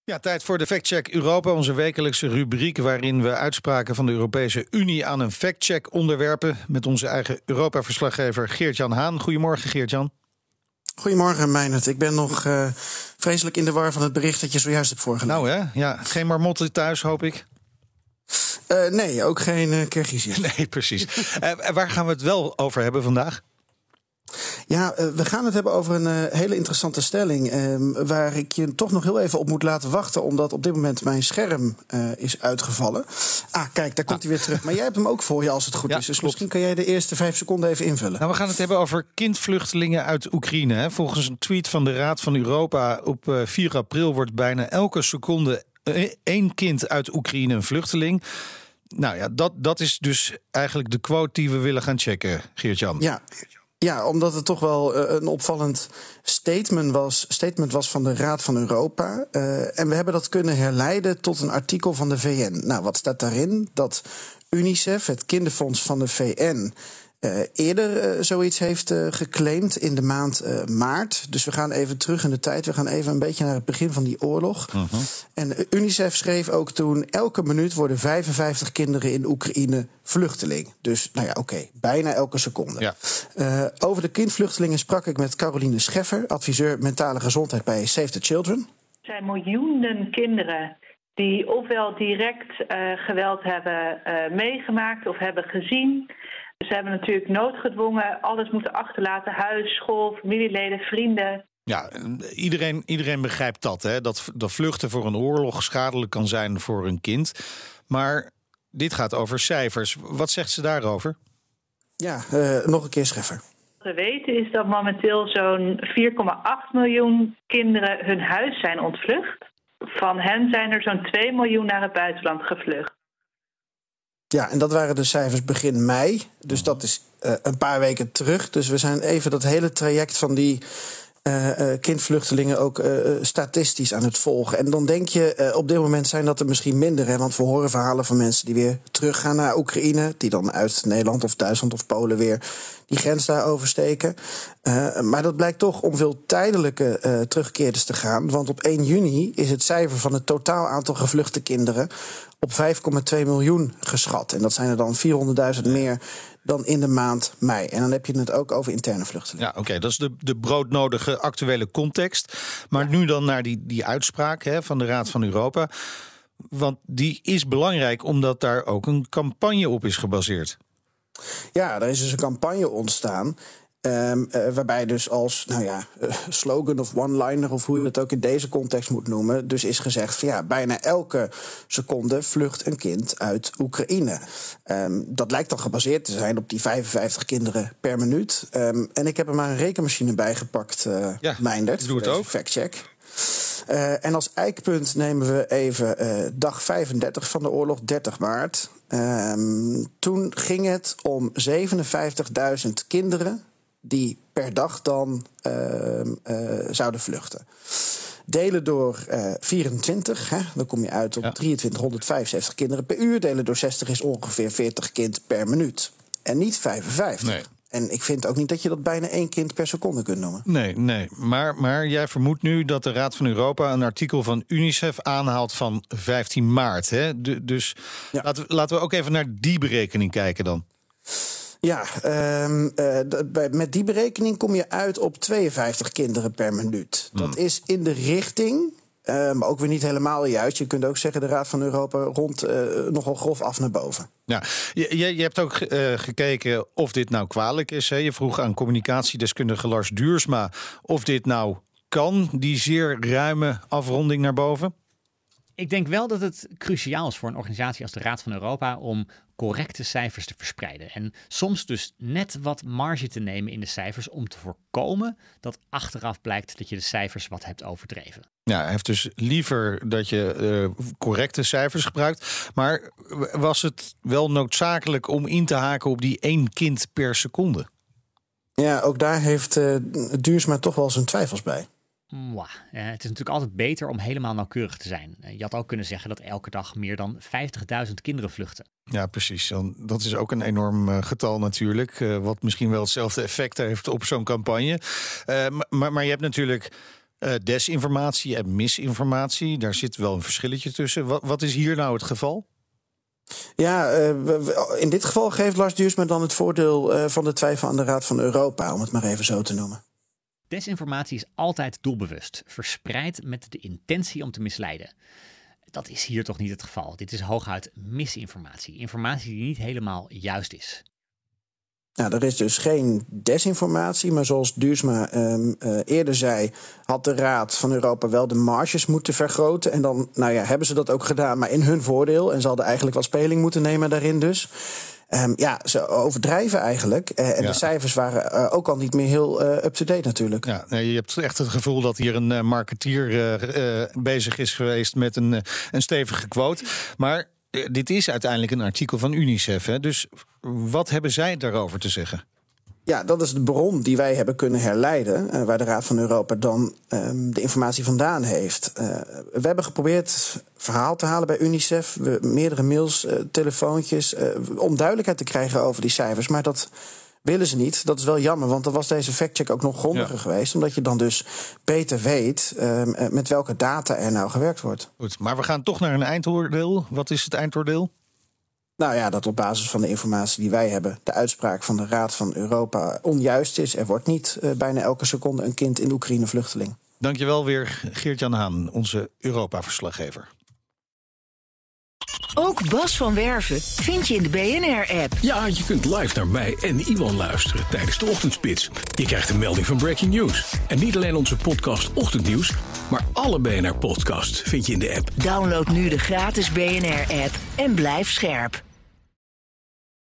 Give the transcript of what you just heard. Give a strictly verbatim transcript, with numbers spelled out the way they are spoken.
Ja, tijd voor de Factcheck Europa, onze wekelijkse rubriek waarin we uitspraken van de Europese Unie aan een factcheck onderwerpen met onze eigen Europa-verslaggever Geert-Jan Haan. Goedemorgen, Geert-Jan. Goedemorgen, Meijnerd. Ik ben nog uh, vreselijk in de war van het bericht dat je zojuist hebt voorgelezen. Nou hè, ja, geen marmotten thuis, hoop ik. Uh, nee, ook geen uh, Kirgiziërs. Nee, precies. uh, waar gaan we het wel over hebben vandaag? Ja, uh, we gaan het hebben over een uh, hele interessante stelling. Uh, waar ik je toch nog heel even op moet laten wachten. Omdat op dit moment mijn scherm uh, is uitgevallen. Ah, kijk, daar komt hij weer terug. Maar jij hebt hem ook voor je als het goed ja, is. Dus klopt. misschien kan jij de eerste vijf seconden even invullen. Nou, we gaan het hebben over kindvluchtelingen uit Oekraïne. Hè. Volgens een tweet van de Raad van Europa op uh, vier april wordt bijna elke seconde uh, één kind uit Oekraïne een vluchteling. Nou ja, dat, dat is dus eigenlijk de quote die we willen gaan checken, Geert-Jan. Ja. Ja, omdat het toch wel uh, een opvallend statement was, statement was van de Raad van Europa. Uh, en we hebben dat kunnen herleiden tot een artikel van de V N. Nou, wat staat daarin? Dat UNICEF, het kinderfonds van de V N... Uh, eerder uh, zoiets heeft uh, geclaimd in de maand uh, maart. Dus we gaan even terug in de tijd. We gaan even een beetje naar het begin van die oorlog. Uh-huh. En uh, UNICEF schreef ook toen: elke minuut worden vijfenvijftig kinderen in Oekraïne vluchteling. Dus, nou ja, oké, okay, bijna elke seconde. Ja. Uh, over de kindvluchtelingen sprak ik met Caroline Scheffer, adviseur mentale gezondheid bij Save the Children. Er zijn miljoenen kinderen die ofwel direct uh, geweld hebben uh, meegemaakt of hebben gezien. Ze hebben natuurlijk noodgedwongen alles moeten achterlaten. Huis, school, familieleden, vrienden. Ja, iedereen, iedereen begrijpt dat, hè? Dat, dat vluchten voor een oorlog schadelijk kan zijn voor een kind. Maar dit gaat over cijfers. Wat zegt ze daarover? Ja, uh, nog een keer Scheffer. Wat we weten is dat momenteel zo'n vier komma acht miljoen kinderen hun huis zijn ontvlucht. Van hen zijn er zo'n twee miljoen naar het buitenland gevlucht. Ja, en dat waren de cijfers begin mei. Dus dat is uh, een paar weken terug. Dus we zijn even dat hele traject van die uh, uh, kindvluchtelingen ook uh, statistisch aan het volgen. En dan denk je, uh, op dit moment zijn dat er misschien minder. Hè, want we horen verhalen van mensen die weer teruggaan naar Oekraïne. Die dan uit Nederland of Duitsland of Polen weer die grens daar oversteken. Uh, maar dat blijkt toch om veel tijdelijke uh, terugkeerders te gaan. Want op één juni is het cijfer van het totaal aantal gevluchte kinderen op vijf komma twee miljoen geschat. En dat zijn er dan vierhonderdduizend meer dan in de maand mei. En dan heb je het ook over interne vluchtelingen. Ja, oké, okay, dat is de, de broodnodige actuele context. Maar ja. Nu dan naar die, die uitspraak hè, van de Raad van Europa. Want die is belangrijk omdat daar ook een campagne op is gebaseerd. Ja, er is dus een campagne ontstaan. Um, uh, waarbij dus als nou ja, uh, slogan of one-liner, of hoe je het ook in deze context moet noemen, dus is gezegd van ja, bijna elke seconde vlucht een kind uit Oekraïne. Um, dat lijkt dan gebaseerd te zijn op die vijfenvijftig kinderen per minuut. Um, en ik heb er maar een rekenmachine bij gepakt, uh, ja, Meijnerd, doe het ook. Factcheck. Uh, en als eikpunt nemen we even uh, dag vijfendertig van de oorlog, dertig maart. Um, toen ging het om zevenenvijftigduizend kinderen die per dag dan uh, uh, zouden vluchten. Delen door uh, vierentwintig, hè, dan kom je uit op ja. drieëntwintighonderdvijfenzeventig kinderen per uur. Delen door zestig is ongeveer veertig kind per minuut. En niet vijfenvijftig. Nee. En ik vind ook niet dat je dat bijna één kind per seconde kunt noemen. Nee, nee. Maar, maar jij vermoedt nu dat de Raad van Europa een artikel van UNICEF aanhaalt van vijftien maart. Hè? De, dus ja. laten, we, laten we ook even naar die berekening kijken dan. Ja, um, uh, d- met die berekening kom je uit op tweeënvijftig kinderen per minuut. Hmm. Dat is in de richting, uh, maar ook weer niet helemaal juist. Je kunt ook zeggen de Raad van Europa rond uh, nogal grof af naar boven. Ja, je, je hebt ook uh, gekeken of dit nou kwalijk is. Hè? Je vroeg aan communicatiedeskundige Lars Duursma of dit nou kan, die zeer ruime afronding naar boven. Ik denk wel dat het cruciaal is voor een organisatie als de Raad van Europa om correcte cijfers te verspreiden. En soms dus net wat marge te nemen in de cijfers om te voorkomen dat achteraf blijkt dat je de cijfers wat hebt overdreven. Ja, hij heeft dus liever dat je uh, correcte cijfers gebruikt. Maar was het wel noodzakelijk om in te haken op die één kind per seconde? Ja, ook daar heeft uh, Duursma toch wel zijn twijfels bij. Mwah. Ja, het is natuurlijk altijd beter om helemaal nauwkeurig te zijn. Je had ook kunnen zeggen dat elke dag meer dan vijftigduizend kinderen vluchten. Ja, precies. Dat is ook een enorm uh, getal natuurlijk. Uh, wat misschien wel hetzelfde effect heeft op zo'n campagne. Uh, maar, maar je hebt natuurlijk Uh, desinformatie en misinformatie, daar zit wel een verschilletje tussen. Wat, wat is hier nou het geval? Ja, uh, in dit geval geeft Lars Duursma dan het voordeel uh, van de twijfel aan de Raad van Europa, om het maar even zo te noemen. Desinformatie is altijd doelbewust, verspreid met de intentie om te misleiden. Dat is hier toch niet het geval. Dit is hooguit misinformatie. Informatie die niet helemaal juist is. Nou, er is dus geen desinformatie, maar zoals Duursma um, uh, eerder zei, had de Raad van Europa wel de marges moeten vergroten. En dan, nou ja, hebben ze dat ook gedaan, maar in hun voordeel. En ze hadden eigenlijk wel speling moeten nemen daarin dus. Um, ja, ze overdrijven eigenlijk. Uh, en ja. de cijfers waren uh, ook al niet meer heel uh, up-to-date natuurlijk. Ja, nee, je hebt echt het gevoel dat hier een uh, marketeer uh, uh, bezig is geweest met een, uh, een stevige quote. Maar uh, dit is uiteindelijk een artikel van UNICEF. Hè? Dus wat hebben zij daarover te zeggen? Ja, dat is de bron die wij hebben kunnen herleiden, uh, waar de Raad van Europa dan um, de informatie vandaan heeft. Uh, we hebben geprobeerd verhaal te halen bij UNICEF, we, meerdere mails, uh, telefoontjes, uh, om duidelijkheid te krijgen over die cijfers. Maar dat willen ze niet. Dat is wel jammer, want dan was deze factcheck ook nog grondiger ja. geweest, omdat je dan dus beter weet uh, met welke data er nou gewerkt wordt. Goed, maar we gaan toch naar een eindoordeel. Wat is het eindoordeel? Nou ja, dat op basis van de informatie die wij hebben, de uitspraak van de Raad van Europa onjuist is. Er wordt niet uh, bijna elke seconde een kind in Oekraïne vluchteling. Dankjewel weer, Geert-Jan Haan, onze Europa-verslaggever. Ook Bas van Werven vind je in de B N R-app. Ja, je kunt live naar mij en Iwan luisteren tijdens de Ochtendspits. Je krijgt een melding van Breaking News. En niet alleen onze podcast Ochtendnieuws, maar alle B N R-podcasts vind je in de app. Download nu de gratis B N R-app en blijf scherp.